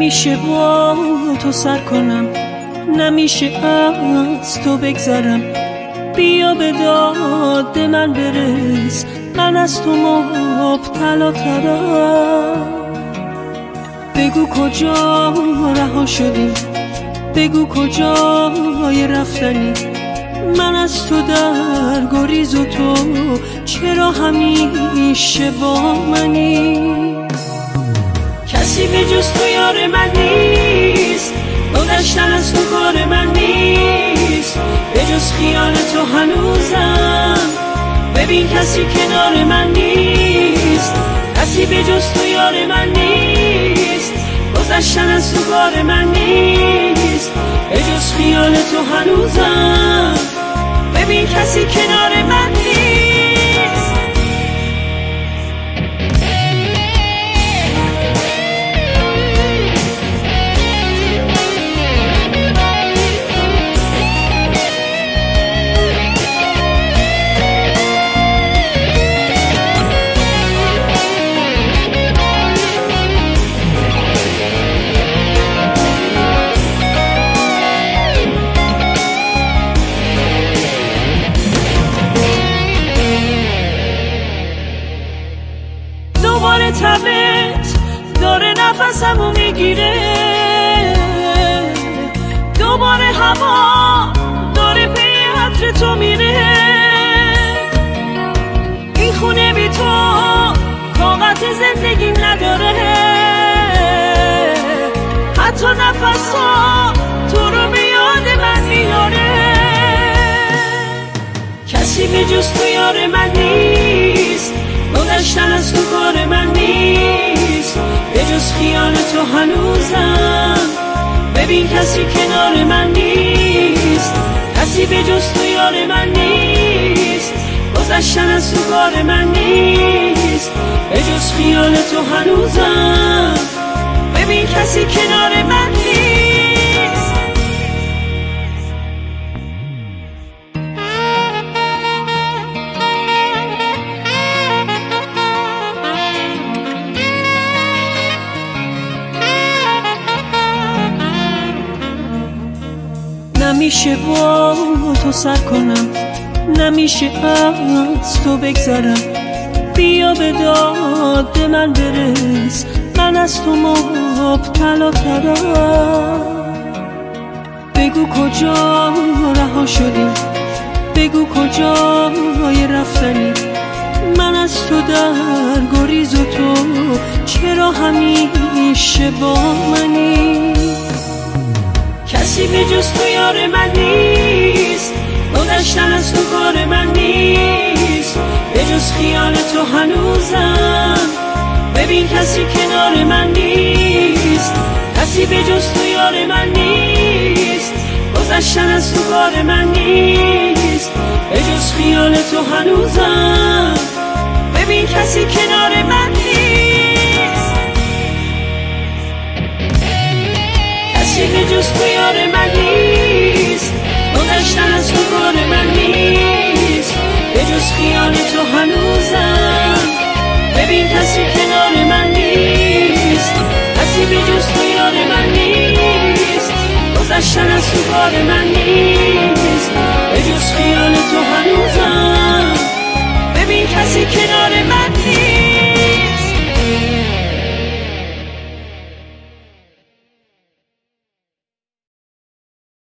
نمیشه با تو سر کنم، نمیشه از تو بگذرم. بیا به داد من برس، من از تو مبتلا ترم. بگو کجا رها شدیم، بگو کجای رفتنی. من از تو در گریز و تو چرا همیشه با منی؟ کسی به جز تو یار من نیست، گذشتن از تو کار من نیست. به جز خیال تو هنوزم ببین کسی کنار من نیست. کسی به جز تو یار من نیست، گذشتن از تو کار من نیست. به جز خیال تو هنوزم ببین کسی کنار من نیست. دوباره تبت داره نفسمو میگیره، دوباره هوا داره پی عطر تو میره. این خونه بی تو طاقت زندگی نداره، حتی نفسا تو رو به یاد من میاره. کسی به جز تو یار من نیست، گذشتن از تو کار من نیست. به جز خیال تو هنوزم ببین کسی کنار من نیست. کسی به جز تو یار من نیست، گذشتن از تو کار من نیست. به جز خیال تو هنوزم ببین کسی کنار من نیست. نمیشه با تو سر کنم، نمیشه از تو بگذرم. بیا به داد من برس، من از تو مبتلا ترم. بگو کجا رها شدیم، بگو کجای رفتنی. من از تو در گریز و تو چرا همیشه با منی؟ کسی به جز تو یار من نیست، گذشتن از تو کار من نیست. به جز خیال تو هنوزم ببین کسی کنار من نیست. کسی به جز تو یار من نیست، گذشتن از تو کار من نیست. به جز خیال تو هنوزم ببین کسی کنار من نیست. کسی به جز تو یار من نیست، گذشتن از تو کار من نیست. به جز خیال تو هنوزم ببین کسی کنار من نیست. کسی به جز تو یار من نیست، گذشتن از تو کار من نیست.